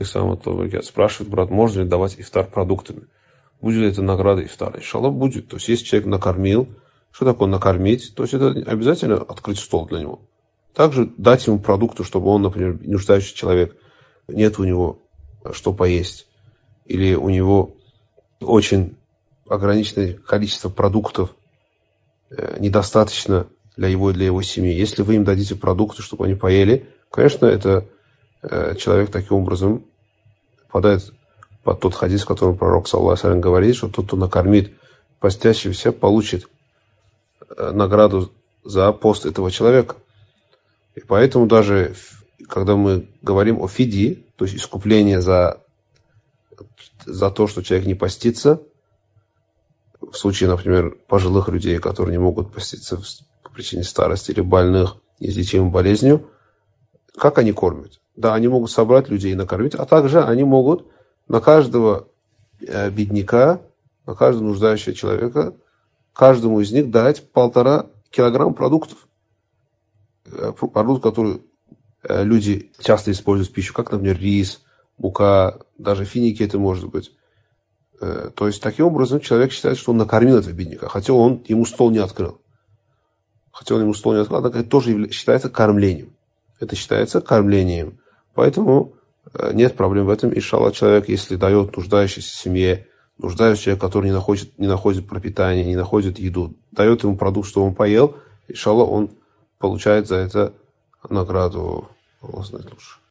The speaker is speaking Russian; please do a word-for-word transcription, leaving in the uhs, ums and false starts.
Спрашивает брат, можно ли давать ифтар продуктами? Будет ли это награда ифтара? Иншаллах будет. То есть, если человек накормил, что такое накормить? То есть, это обязательно открыть стол для него. Также дать ему продукты, чтобы он, например, нуждающий человек, нет у него что поесть, или у него очень ограниченное количество продуктов, недостаточно для его и для его семьи. Если вы им дадите продукты, чтобы они поели, конечно, это человек таким образом попадает под тот хадис, в котором пророк, саллаллаху алейхи ва саллям, говорит, что тот, кто накормит постящегося, получит награду за пост этого человека. И поэтому даже, когда мы говорим о фидии, то есть искупление за, за то, что человек не постится, в случае, например, пожилых людей, которые не могут поститься по причине старости или больных, неизлечимой болезнью, как они кормят? Да, они могут собрать людей и накормить, а также они могут на каждого бедняка, на каждого нуждающего человека, каждому из них дать полтора килограмма продуктов. Продукты, которые люди часто используют в пищу, как, например, рис, мука, даже финики это может быть. То есть, таким образом, человек считает, что он накормил этого бедняка, хотя он ему стол не открыл. Хотя он ему стол не открыл, это тоже считается кормлением. Это считается кормлением. Поэтому нет проблем в этом. Иншаллах, человек, если дает нуждающейся семье, нуждающийся человек, который не находит, не находит пропитание, не находит еду, дает ему продукт, что он поел, иншаллах, он получает за это награду. Аллах знает лучше.